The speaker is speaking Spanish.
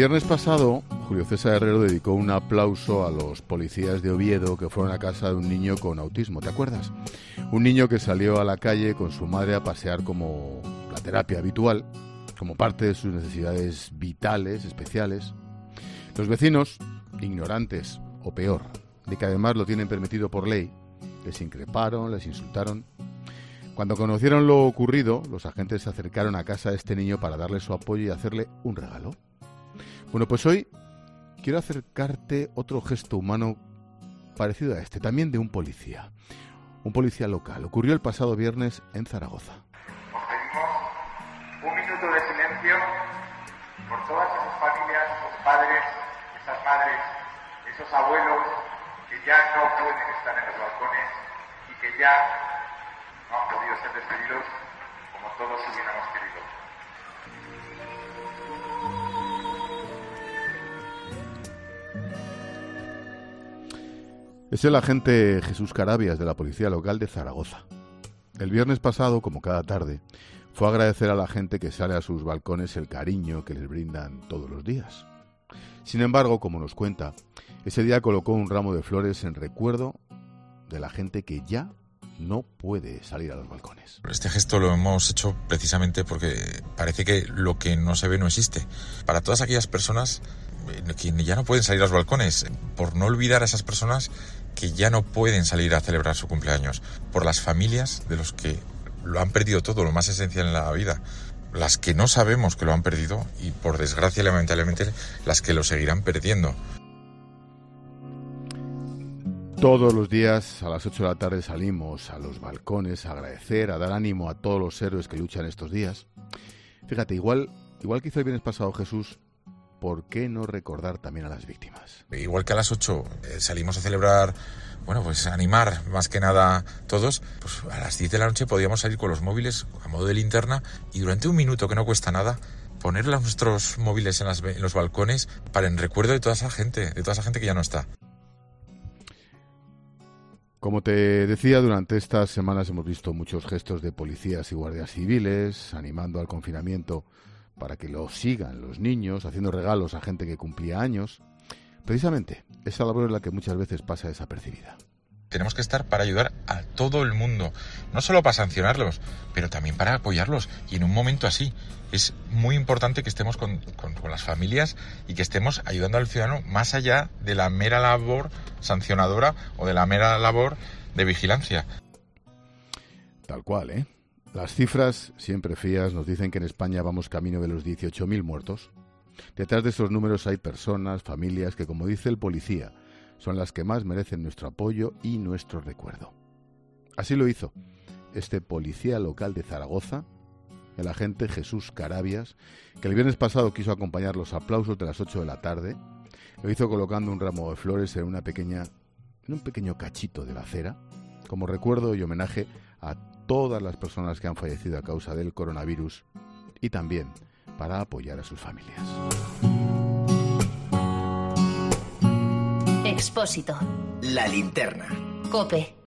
viernes pasado, Julio César Herrero dedicó un aplauso a los policías de Oviedo que fueron a casa de un niño con autismo, ¿te acuerdas? Un niño que salió a la calle con su madre a pasear como la terapia habitual, como parte de sus necesidades vitales, especiales. Los vecinos, ignorantes o peor, de que además lo tienen permitido por ley, les increparon, les insultaron. Cuando conocieron lo ocurrido, los agentes se acercaron a casa de este niño para darle su apoyo y hacerle un regalo. Bueno, pues hoy quiero acercarte otro gesto humano parecido a este, también de un policía local. Ocurrió el pasado viernes en Zaragoza. Os pedimos un minuto de silencio por todas esas familias, esos padres, esas madres, esos abuelos que ya no pueden estar en los balcones y que ya no han podido ser despedidos como todos hubiéramos querido. Es el agente Jesús Carabias de la Policía Local de Zaragoza. El viernes pasado, como cada tarde, fue a agradecer a la gente que sale a sus balcones el cariño que les brindan todos los días. Sin embargo, como nos cuenta, ese día colocó un ramo de flores en recuerdo de la gente que ya no puede salir a los balcones. Este gesto lo hemos hecho precisamente porque parece que lo que no se ve no existe. Para todas aquellas personas que ya no pueden salir a los balcones, por no olvidar a esas personas que ya no pueden salir a celebrar su cumpleaños, por las familias de los que lo han perdido todo, lo más esencial en la vida, las que no sabemos que lo han perdido y por desgracia lamentablemente las que lo seguirán perdiendo. Todos los días a las 8 de la tarde salimos a los balcones a agradecer, a dar ánimo a todos los héroes que luchan estos días. Fíjate, igual que hizo el viernes pasado Jesús, ¿por qué no recordar también a las víctimas? Igual que a las 8 salimos a celebrar, pues animar más que nada todos, pues a las 10 de la noche podíamos salir con los móviles a modo de linterna y durante un minuto, que no cuesta nada, poner nuestros móviles en los balcones para en recuerdo de toda esa gente que ya no está. Como te decía, durante estas semanas hemos visto muchos gestos de policías y guardias civiles animando al confinamiento para que lo sigan los niños, haciendo regalos a gente que cumplía años. Precisamente, esa labor es la que muchas veces pasa desapercibida. Tenemos que estar para ayudar a todo el mundo, no solo para sancionarlos, pero también para apoyarlos. Y en un momento así, es muy importante que estemos con las familias y que estemos ayudando al ciudadano más allá de la mera labor sancionadora o de la mera labor de vigilancia. Tal cual, ¿eh? Las cifras, siempre frías, nos dicen que en España vamos camino de los 18.000 muertos. Detrás de esos números hay personas, familias que, como dice el policía, son las que más merecen nuestro apoyo y nuestro recuerdo. Así lo hizo este policía local de Zaragoza, el agente Jesús Carabias, que el viernes pasado quiso acompañar los aplausos de las 8 de la tarde. Lo hizo colocando un ramo de flores en un pequeño cachito de la acera, como recuerdo y homenaje a todas las personas que han fallecido a causa del coronavirus y también para apoyar a sus familias. Expósito. La linterna. COPE.